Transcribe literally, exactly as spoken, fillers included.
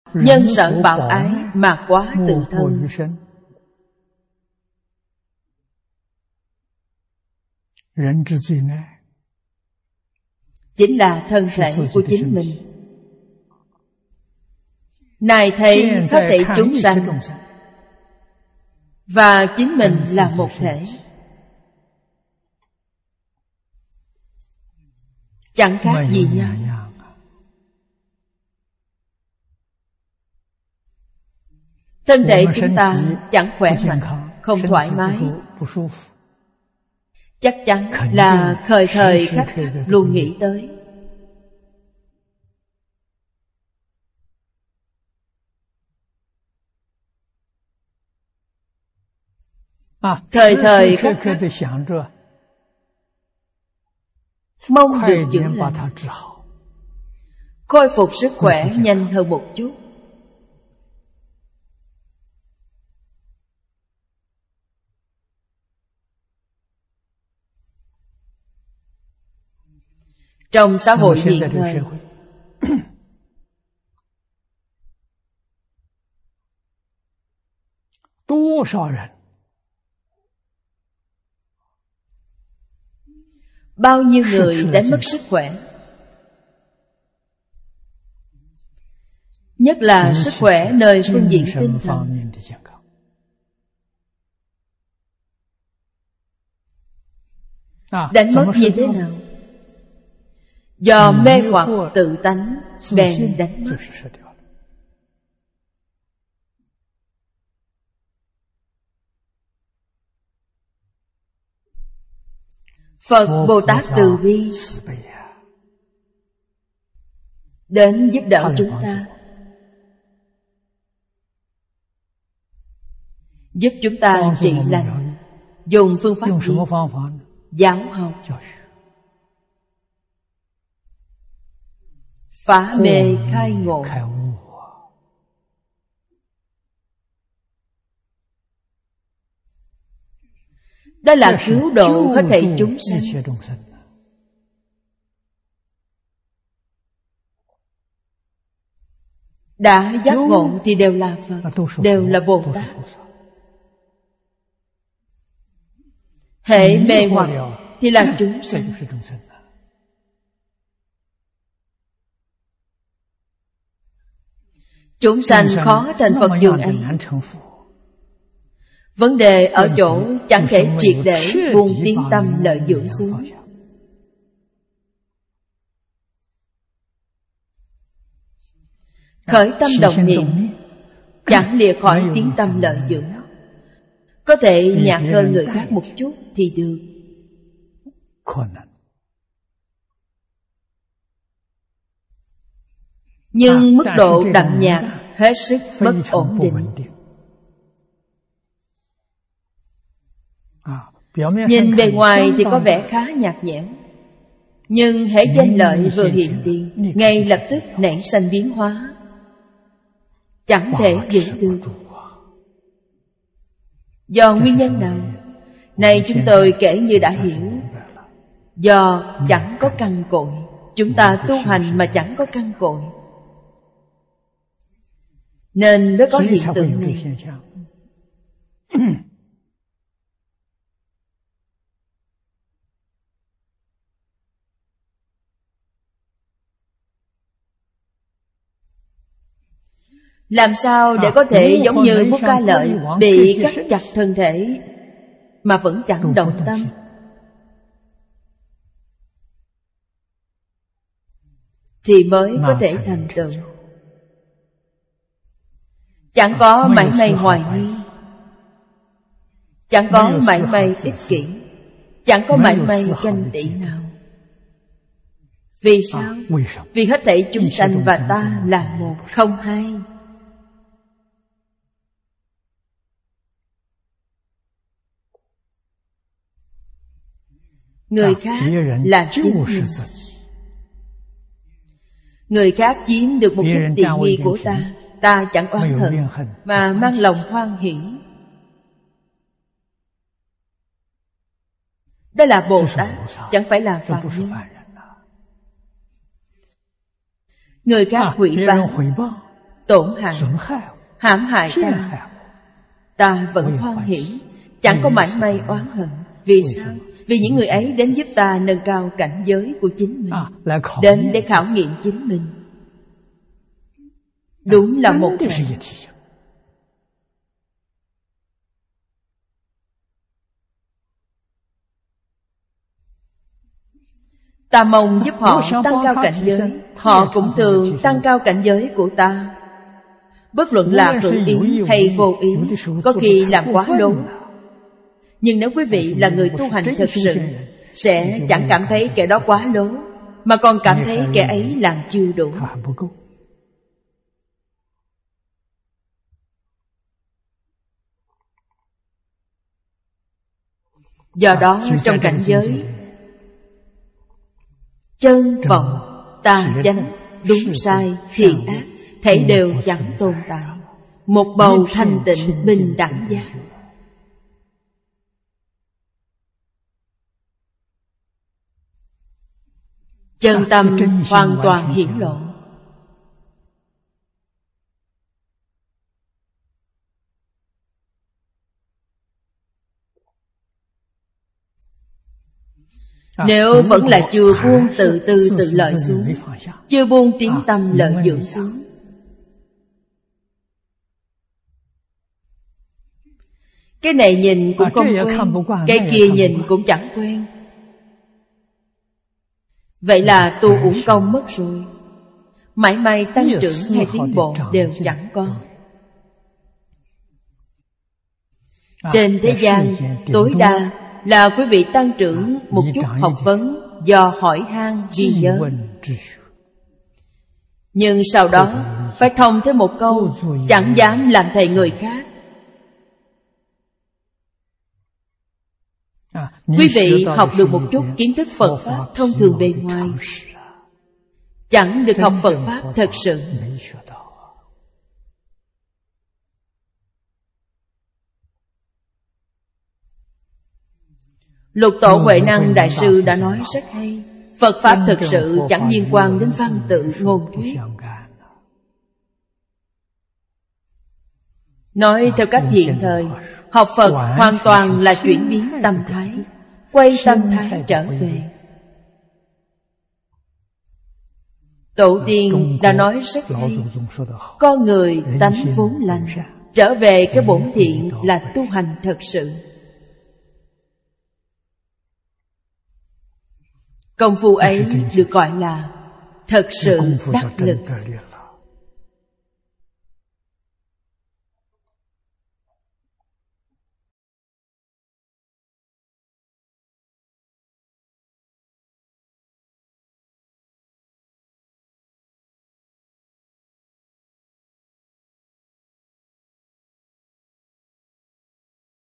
nhân sợ bạo ái mà quá tự thân. Chính là thân thể của chính mình. Này thấy có thể chúng sanh và chính mình là một thể, chẳng khác gì nhau. Thân thể chúng ta chẳng khỏe mạnh, không thoải mái, chắc chắn là thời thời khắc khắc luôn nghĩ tới. Thời thời khắc khắc mong được chữa lành, khôi phục sức khỏe nhanh hơn một chút. Trong xã hội hiện thời, bao nhiêu người đánh mất sức khỏe, nhất là sức khỏe nơi phương diện tinh thần. Đánh mất như thế nào? Do mê hoặc tự tánh bèn đánh mất. Phật Bồ Tát từ bi đến giúp đỡ chúng ta, giúp chúng ta trị lành. Dùng phương pháp gì? Giáo học, phá mê khai ngộ. Đó là cứu độ hết thảy chúng sanh. Đã giác ngộ thì đều là Phật, đều là Bồ Tát. Hễ mê hoặc thì là chúng sanh. Chúng sanh khó thành Phật dường ấy. Vấn đề ở chỗ chẳng thể triệt để buông tiếng tâm lợi dưỡng xuống. Khởi tâm động niệm chẳng lìa khỏi tiếng tâm lợi dưỡng. Có thể nhạt hơn người khác một chút thì được. Nhưng mức độ đậm nhạt hết sức bất ổn định. Nhìn bề ngoài thì có vẻ khá nhạt nhẽo, nhưng hễ danh lợi vừa hiện tiền, ngay lập tức nảy sanh biến hóa, chẳng thể giữ được. Do nguyên nhân nào? Này chúng tôi kể như đã hiểu. Do chẳng có căn cội. Chúng ta tu hành mà chẳng có căn cội, nên mới có hiện tượng này. Làm sao để có thể giống như Bút Ca Lợi bị cắt chặt thân thể mà vẫn chẳng động tâm? Thì mới có thể thành tựu. Chẳng có mảy may hoài nghi, chẳng có mảy may ích kỷ, chẳng có mảy may ganh tị nào. Vì sao? Vì hết thảy chúng sanh và ta là một, không hai. Người khác là chính mình. Người khác chiếm được một chút tiện nghi của ta, ta chẳng oán hận mà mang lòng hoan hỷ. Đó là Bồ Tát, chẳng phải là Phàm nhân. Người khác hủy báng tổn hại, hãm hại ta, ta vẫn hoan hỷ, chẳng có mảy may oán hận. Vì sao? Vì những người ấy đến giúp ta nâng cao cảnh giới của chính mình, đến để khảo nghiệm chính mình. Đúng là một thể. Ta mong giúp họ tăng cao cảnh giới, họ cũng thường tăng cao cảnh giới của ta. Bất luận là hữu ý hay vô ý, có khi làm quá lố. Nhưng nếu quý vị là người tu hành thực sự, sẽ chẳng cảm thấy kẻ đó quá lố, mà còn cảm thấy kẻ ấy làm chưa đủ. Do đó trong cảnh giới chân vọng, tà chánh, đúng sai, thiện ác, thảy đều chẳng tồn tại. Một bầu thanh tịnh bình đẳng giác. Chân tâm hoàn toàn hiển lộ. Nếu vẫn là chưa buông tự tư tự lợi xuống, chưa buông tiếng tâm lợi dưỡng xuống, cái này nhìn cũng không quen, cái kia nhìn cũng chẳng quen, vậy là tu uổng công mất rồi. Mãi may tăng trưởng hay tiến bộ đều chẳng có. Trên thế gian tối đa là quý vị tăng trưởng một chút học vấn do hỏi han ghi nhớ. Nhưng sau đó phải thông thêm một câu: chẳng dám làm thầy người khác. Quý vị học được một chút kiến thức Phật Pháp thông thường bề ngoài, chẳng được học Phật Pháp thật sự. Lục Tổ Huệ Năng Đại Sư đã nói rất hay: Phật Pháp thực sự chẳng liên quan đến văn tự ngôn thuyết. Nói theo cách hiện thời, học Phật hoàn toàn là chuyển biến tâm thái, quay tâm thái trở về. Tổ tiên đã nói rất hay: con người tánh vốn lành, trở về cái bổn thiện là tu hành thật sự. Công phu ấy được gọi là thật sự đắc lực.